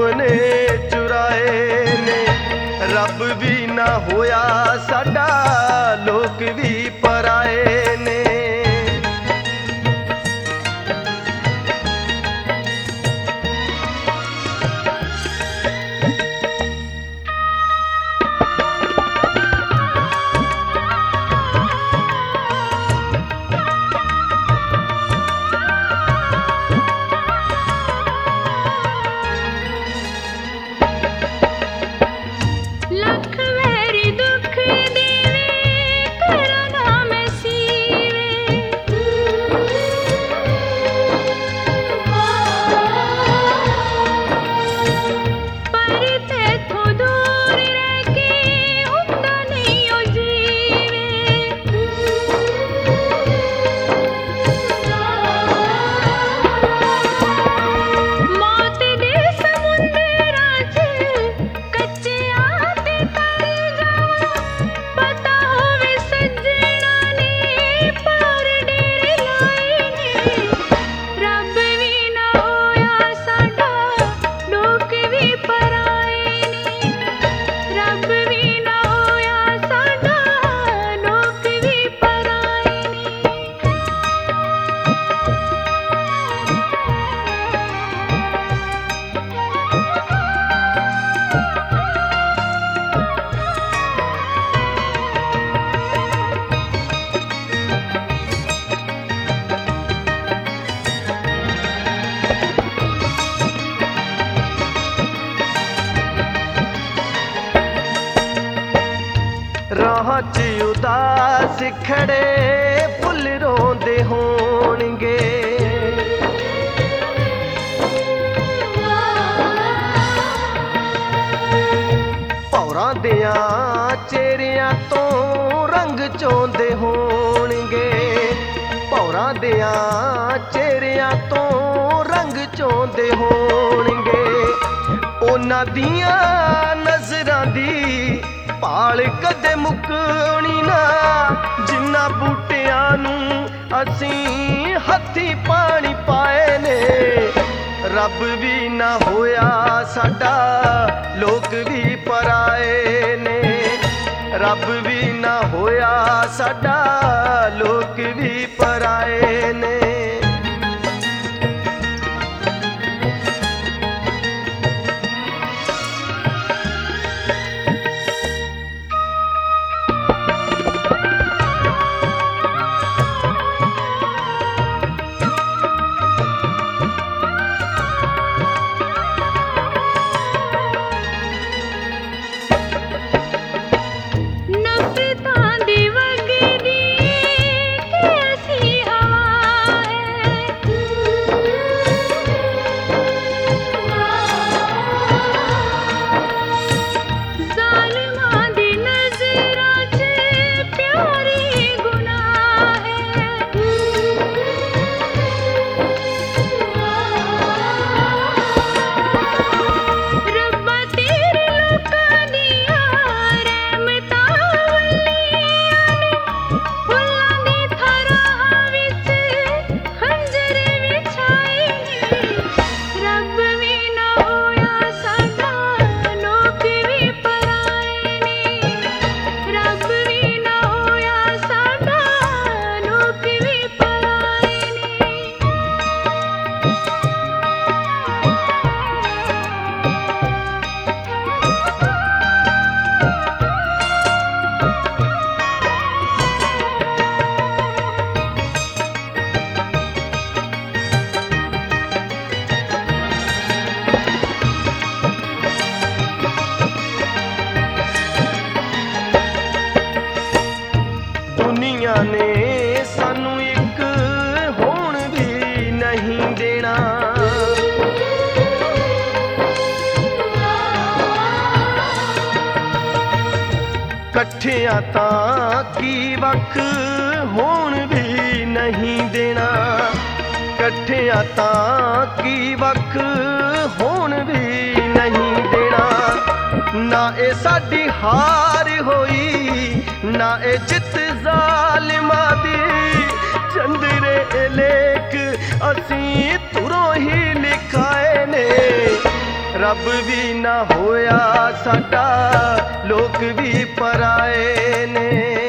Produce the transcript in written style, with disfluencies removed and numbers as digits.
ने चुराए ने। रब भी ना होया साडा लोक भी पराए ने। राह च उदास खड़े फुल रोंदे होणगे। भौरां दियां चेहरियां तो रंग चोंदे होणगे। भौरां दियां चेहरियां तो रंग चोंदे होणगे। उन्हां दियां नज़रां दी भाल कदे मुकनी ना। जिन्ना बूटियां नूं असीं हत्थी पानी पाए ने। रब भी ना होया साडा लोक भी पराए ने। रब भी ना होया साडा लोक भी पराए ने। ने सानू एक होण भी नहीं देना। कट्ठियां तां की वख होण भी नहीं देना। कट्ठियां तां की वख होण भी नहीं देना। ना ए साडी हार होई ना ए जित ज़ालिमां दी। चंदरे लेख असीं तुरों ही लिखाए ने। ਰੱਬ ਵੀ ਨਾ ਹੋਇਆ ਸਾਡਾ, ਲੋਕ ਵੀ ਪਰਾਏ ਨੇ।